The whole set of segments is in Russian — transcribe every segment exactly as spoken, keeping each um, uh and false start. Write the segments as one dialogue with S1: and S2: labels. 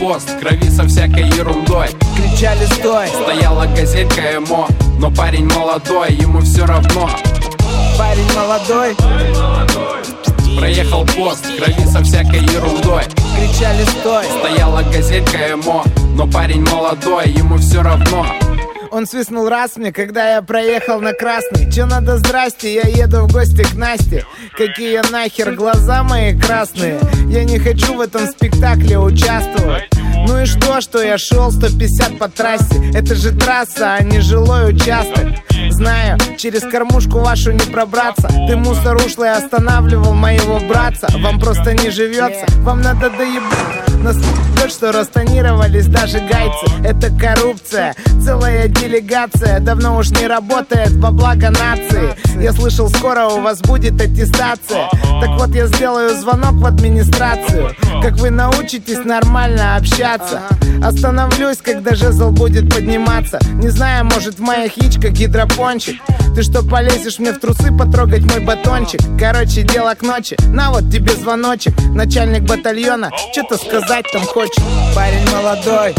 S1: пост, крови со всякой ерундой.
S2: Кричали стой,
S1: стояла газелька эмо, но парень молодой, ему все равно.
S2: Парень молодой,
S1: проехал пост, крови со всякой ерундой.
S2: Кричали стой,
S1: стояла газелька эмо, но парень молодой, ему все равно.
S2: Он свистнул раз мне, когда я проехал на красный. Че надо, здрасте, я еду в гости к Насте. Какие нахер глаза мои красные. Я не хочу в этом спектакле участвовать. Ну и что, что я шел сто пятьдесят по трассе? Это же трасса, а не жилой участок. Знаю, через кормушку вашу не пробраться. Ты, мусор ушлый, останавливал моего братца. Вам просто не живется, вам надо доебать. Нас тот, что растонировались даже гайцы. Это коррупция, целая делегация. Давно уж не работает во благо нации. Я слышал, скоро у вас будет аттестация. Так вот я сделаю звонок в администрацию. Как вы научитесь нормально общаться. Остановлюсь, когда жезл будет подниматься. Не знаю, может в моих яичках гидропончик. Ты что, полезешь мне в трусы потрогать мой батончик? Короче, дело к ночи, на вот тебе звоночек. Начальник батальона, что-то сказать там хочет. Парень молодой,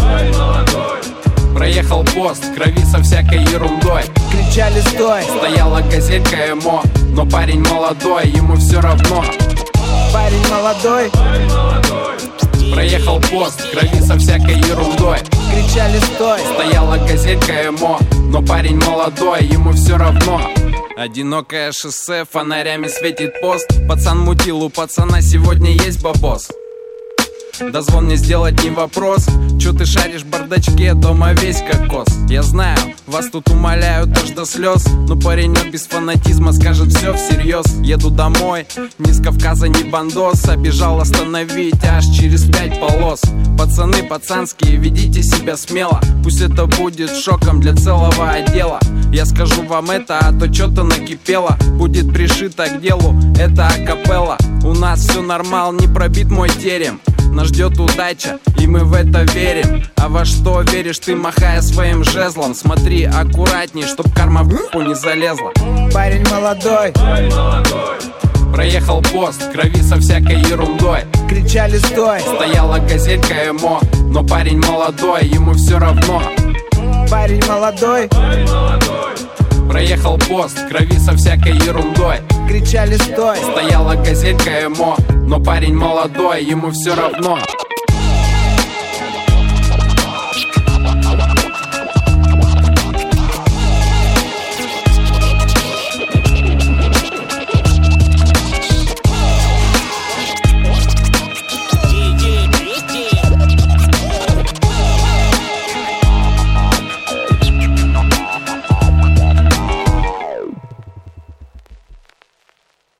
S1: проехал пост, крови со всякой ерундой.
S2: Кричали стой,
S1: стояла газелька эмо, но парень молодой, ему все равно.
S2: Парень молодой,
S1: проехал пост, крови со всякой ерундой.
S2: Кричали стой,
S1: стояла газелька эмо, но парень молодой, ему все равно. Одинокое шоссе, фонарями светит пост. Пацан мутил, у пацана сегодня есть бабос. Дозвон мне сделать не вопрос. Чё ты шаришь в бардачке, дома весь кокос. Я знаю, вас тут умоляют аж до слез, но паренек без фанатизма скажет все всерьез. Еду домой, ни с Кавказа, ни бандос. Обежал остановить аж через пять полос. Пацаны пацанские, ведите себя смело. Пусть это будет шоком для целого отдела. Я скажу вам это, а то что-то накипело. Будет пришито к делу, это акапелла. У нас все нормал, не пробит мой терем. Нас ждет удача, и мы в это верим. А во что веришь ты, махая своим жезлом? Смотри аккуратней, чтоб карма в уху не залезла.
S2: Парень молодой,
S1: проехал пост, крови со всякой ерундой.
S2: Кричали стой,
S1: стояла газелька эмо, но парень молодой, ему все равно.
S2: Парень молодой,
S1: проехал пост, крови со всякой ерундой.
S2: Кричали стой,
S1: стояла газелька эмо, но парень молодой, ему все равно.